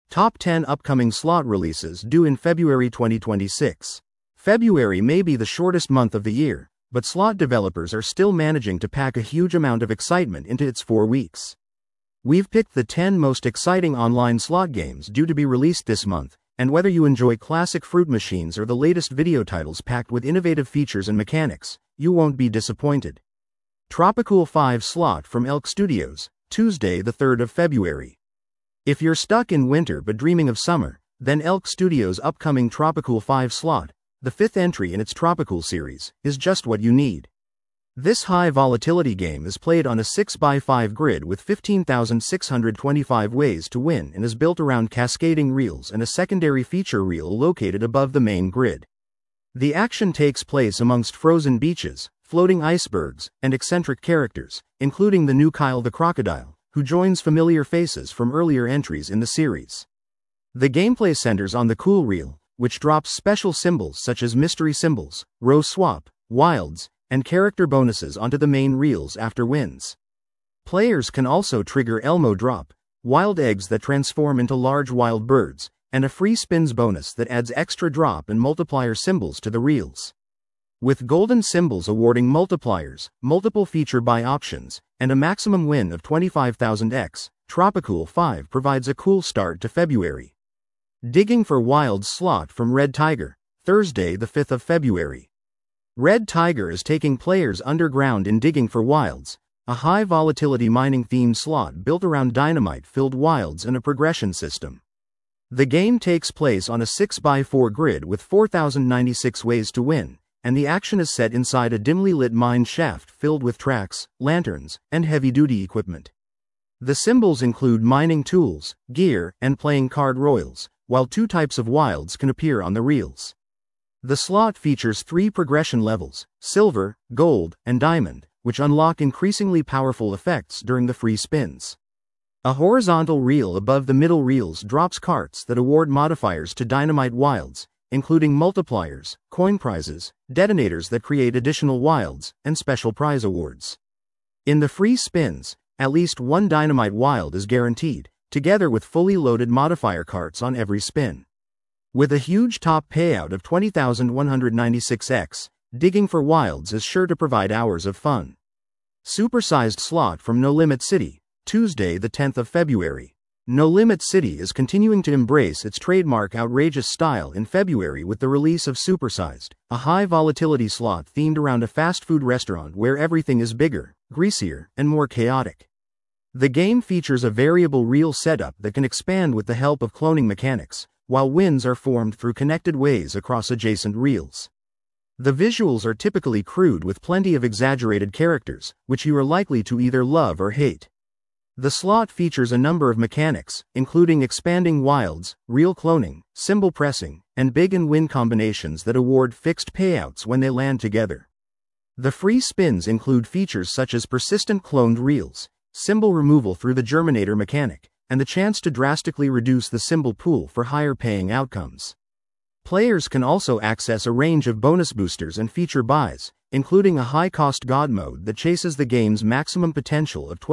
Top 10 upcoming slot releases due in February 2026. February may be the shortest month of the year, but slot developers are still managing to pack a huge amount of excitement into its 4 weeks. We've picked the 10 most exciting online slot games due to be released this month, and whether you enjoy classic fruit machines or the latest video titles packed with innovative features and mechanics, you won't be disappointed. Tropicool 5 slot from Elk Studios, Tuesday the 3rd of February. If you're stuck in winter but dreaming of summer, then Elk Studios' upcoming Tropicool 5 slot, the 5th entry in its Tropicool series, is just what you need. This high-volatility game is played on a 6x5 grid with 15,625 ways to win and is built around cascading reels and a secondary feature reel located above the main grid. The action takes place amongst frozen beaches, floating icebergs, and eccentric characters, including the new Kyle the Crocodile, who joins familiar faces from earlier entries in the series. The gameplay centers on the Cool Reel, which drops special symbols such as mystery symbols, row swap, wilds, and character bonuses onto the main reels after wins. Players can also trigger Elmo Drop, wild eggs that transform into large wild birds, and a free spins bonus that adds extra drop and multiplier symbols to the reels. With golden symbols awarding multipliers, multiple feature buy options, and a maximum win of 25,000x, Tropicool 5 provides a cool start to February. Digging for Wilds slot from Red Tiger, Thursday the 5th of February. Red Tiger is taking players underground in Digging for Wilds, a high-volatility mining-themed slot built around dynamite-filled wilds and a progression system. The game takes place on a 6x4 grid with 4,096 ways to win, and the action is set inside a dimly lit mine shaft filled with tracks, lanterns, and heavy-duty equipment. The symbols include mining tools, gear, and playing card royals, while 2 types of wilds can appear on the reels. The slot features 3 progression levels, silver, gold, and diamond, which unlock increasingly powerful effects during the free spins. A horizontal reel above the middle reels drops carts that award modifiers to dynamite wilds, including multipliers, coin prizes, detonators that create additional wilds, and special prize awards. In the free spins, at least 1 dynamite wild is guaranteed, together with fully loaded modifier carts on every spin. With a huge top payout of 20,196x, Digging for Wilds is sure to provide hours of fun. Supersized slot from No Limit City, Tuesday the 10th of February. No Limit City is continuing to embrace its trademark outrageous style in February with the release of Supersized, a high-volatility slot themed around a fast food restaurant where everything is bigger, greasier, and more chaotic. The game features a variable reel setup that can expand with the help of cloning mechanics, while wins are formed through connected ways across adjacent reels. The visuals are typically crude with plenty of exaggerated characters, which you are likely to either love or hate. The slot features a number of mechanics, including expanding wilds, reel cloning, symbol pressing, and big and win combinations that award fixed payouts when they land together. The free spins include features such as persistent cloned reels, symbol removal through the Germinator mechanic, and the chance to drastically reduce the symbol pool for higher paying outcomes. Players can also access a range of bonus boosters and feature buys, including a high-cost God mode that chases the game's maximum potential of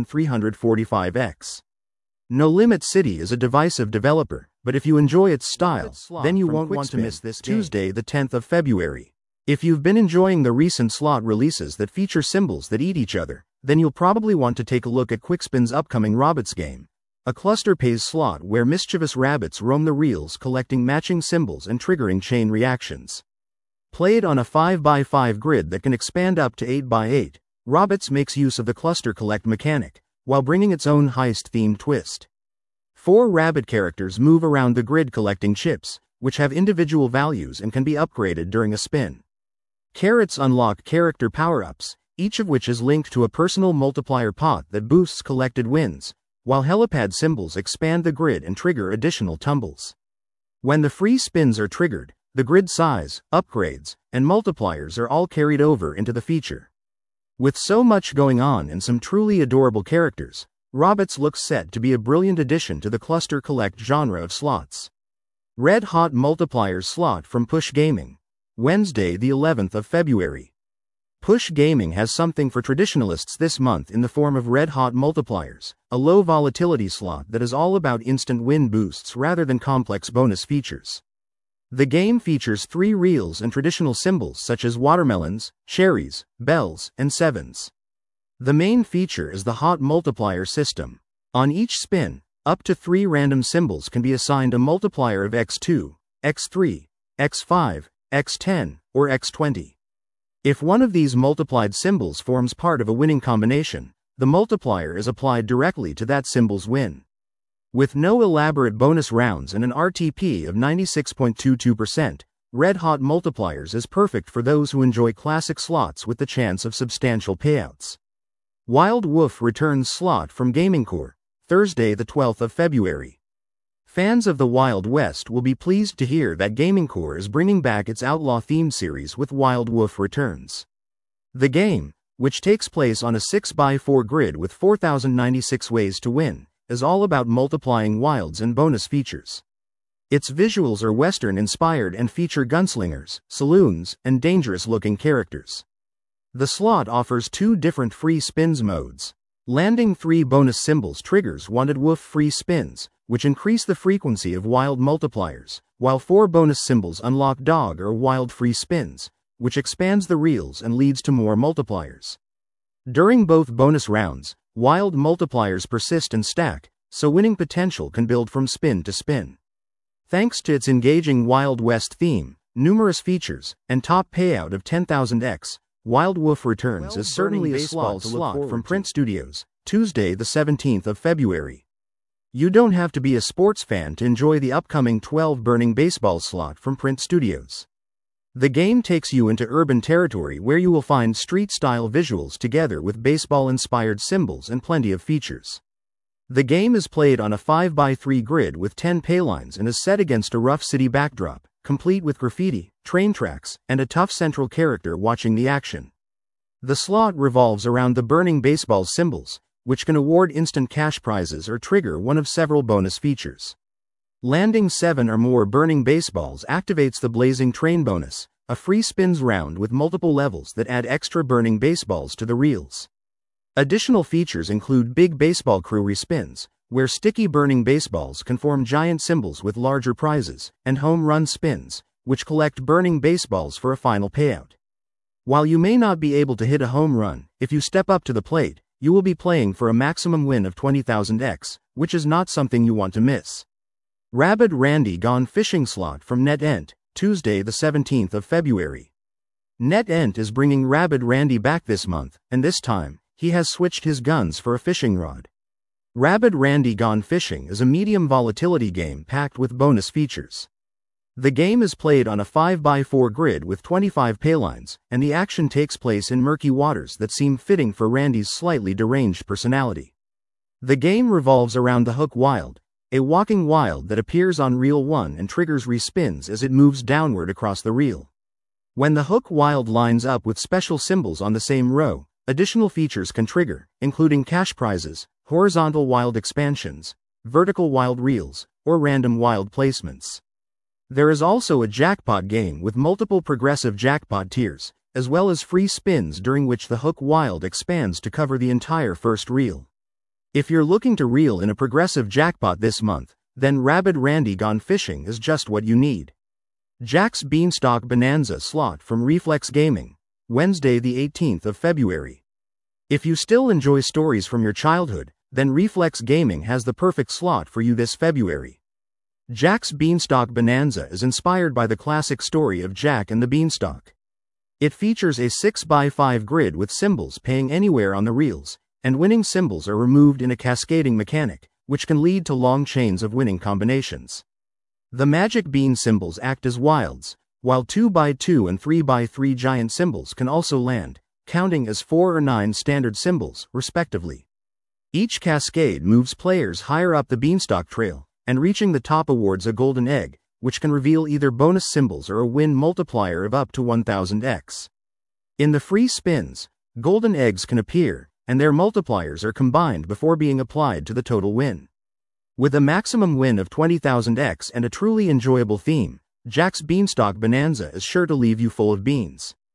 12,345x. No Limit City is a divisive developer, but if you enjoy its style, then you won't want to miss this Tuesday the 10th of February. If you've been enjoying the recent slot releases that feature symbols that eat each other, then you'll probably want to take a look at Quickspin's upcoming Rabbits game, a cluster pays slot where mischievous rabbits roam the reels collecting matching symbols and triggering chain reactions. Played on a 5x5 grid that can expand up to 8x8, Rabbits makes use of the cluster collect mechanic, while bringing its own heist-themed twist. 4 rabbit characters move around the grid collecting chips, which have individual values and can be upgraded during a spin. Carrots unlock character power-ups, each of which is linked to a personal multiplier pot that boosts collected wins, while helipad symbols expand the grid and trigger additional tumbles. When the free spins are triggered, the grid size, upgrades, and multipliers are all carried over into the feature. With so much going on and some truly adorable characters, Rabbits looks set to be a brilliant addition to the cluster collect genre of slots. Red Hot Multipliers slot from Push Gaming, Wednesday the 11th of February. Push Gaming has something for traditionalists this month in the form of Red Hot Multipliers, a low volatility slot that is all about instant win boosts rather than complex bonus features. The game features 3 reels and traditional symbols such as watermelons, cherries, bells, and sevens. The main feature is the Hot Multiplier system. On each spin, up to 3 random symbols can be assigned a multiplier of x2, x3, x5, x10, or x20. If one of these multiplied symbols forms part of a winning combination, the multiplier is applied directly to that symbol's win. With no elaborate bonus rounds and an RTP of 96.22%, Red Hot Multipliers is perfect for those who enjoy classic slots with the chance of substantial payouts. Wild Woof returns slot from GamingCore, Thursday the 12th of February. Fans of the Wild West will be pleased to hear that GamingCore is bringing back its Outlaw-themed series with Wild Woof Returns. The game, which takes place on a 6x4 grid with 4,096 ways to win, is all about multiplying wilds and bonus features. Its visuals are Western-inspired and feature gunslingers, saloons, and dangerous-looking characters. The slot offers 2 different free spins modes. Landing 3 bonus symbols triggers Wanted Woof free spins, which increase the frequency of wild multipliers, while 4 bonus symbols unlock dog or wild free spins, which expands the reels and leads to more multipliers. During both bonus rounds, wild multipliers persist and stack, so winning potential can build from spin to spin. Thanks to its engaging Wild West theme, numerous features, and top payout of 10,000x, Wild Woof Returns is certainly a slot from Print Studios, Tuesday the 17th of February. You don't have to be a sports fan to enjoy the upcoming 12 Burning Baseball slot from Print Studios. The game takes you into urban territory where you will find street-style visuals together with baseball-inspired symbols and plenty of features. The game is played on a 5x3 grid with 10 paylines and is set against a rough city backdrop, complete with graffiti, train tracks, and a tough central character watching the action. The slot revolves around the Burning Baseball symbols, which can award instant cash prizes or trigger one of several bonus features. Landing 7 or more Burning Baseballs activates the Blazing Train bonus, a free spins round with multiple levels that add extra Burning Baseballs to the reels. Additional features include Big Baseball Crew respins, where sticky Burning Baseballs can form giant symbols with larger prizes, and Home Run spins, which collect Burning Baseballs for a final payout. While you may not be able to hit a home run, if you step up to the plate, you will be playing for a maximum win of 20,000x, which is not something you want to miss. Rabid Randy Gone Fishing slot from NetEnt, Tuesday the 17th of February. NetEnt is bringing Rabid Randy back this month, and this time, he has switched his guns for a fishing rod. Rabid Randy Gone Fishing is a medium volatility game packed with bonus features. The game is played on a 5x4 grid with 25 paylines, and the action takes place in murky waters that seem fitting for Randy's slightly deranged personality. The game revolves around the Hook Wild, a walking wild that appears on reel 1 and triggers respins as it moves downward across the reel. When the Hook Wild lines up with special symbols on the same row, additional features can trigger, including cash prizes, horizontal wild expansions, vertical wild reels, or random wild placements. There is also a jackpot game with multiple progressive jackpot tiers, as well as free spins during which the Hook Wild expands to cover the entire first reel. If you're looking to reel in a progressive jackpot this month, then Rabid Randy Gone Fishing is just what you need. Jack's Beanstalk Bonanza slot from Reflex Gaming, Wednesday the 18th of February. If you still enjoy stories from your childhood, then Reflex Gaming has the perfect slot for you this February. Jack's Beanstalk Bonanza is inspired by the classic story of Jack and the Beanstalk. It features a 6x5 grid with symbols paying anywhere on the reels, and winning symbols are removed in a cascading mechanic, which can lead to long chains of winning combinations. The magic bean symbols act as wilds, while 2x2 and 3x3 giant symbols can also land, counting as 4 or 9 standard symbols, respectively. Each cascade moves players higher up the Beanstalk trail, and reaching the top awards a golden egg, which can reveal either bonus symbols or a win multiplier of up to 1000x. In the free spins, golden eggs can appear, and their multipliers are combined before being applied to the total win. With a maximum win of 20,000x and a truly enjoyable theme, Jack's Beanstalk Bonanza is sure to leave you full of beans.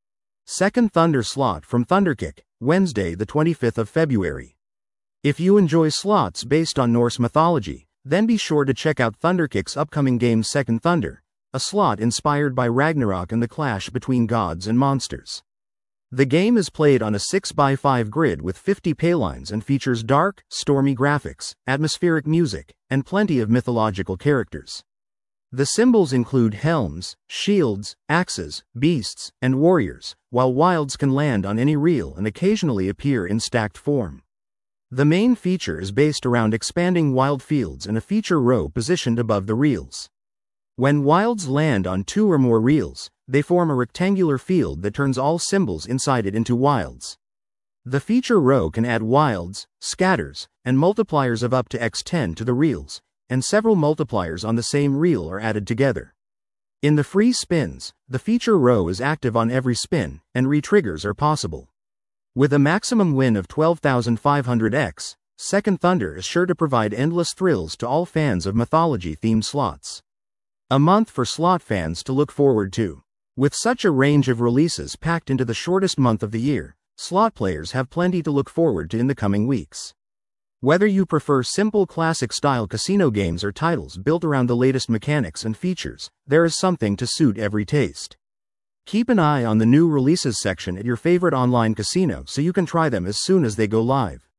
Second Thunder slot from Thunderkick, Wednesday the 25th of February. If you enjoy slots based on Norse mythology, then be sure to check out Thunderkick's upcoming game Second Thunder, a slot inspired by Ragnarok and the clash between gods and monsters. The game is played on a 6x5 grid with 50 paylines and features dark, stormy graphics, atmospheric music, and plenty of mythological characters. The symbols include helms, shields, axes, beasts, and warriors, while wilds can land on any reel and occasionally appear in stacked form. The main feature is based around expanding wild fields and a feature row positioned above the reels. When wilds land on 2 or more reels, they form a rectangular field that turns all symbols inside it into wilds. The feature row can add wilds, scatters, and multipliers of up to x10 to the reels, and several multipliers on the same reel are added together. In the free spins, the feature row is active on every spin, and re-triggers are possible. With a maximum win of 12,500x, Second Thunder is sure to provide endless thrills to all fans of mythology-themed slots. A month for slot fans to look forward to. With such a range of releases packed into the shortest month of the year, slot players have plenty to look forward to in the coming weeks. Whether you prefer simple classic-style casino games or titles built around the latest mechanics and features, there is something to suit every taste. Keep an eye on the new releases section at your favorite online casino so you can try them as soon as they go live.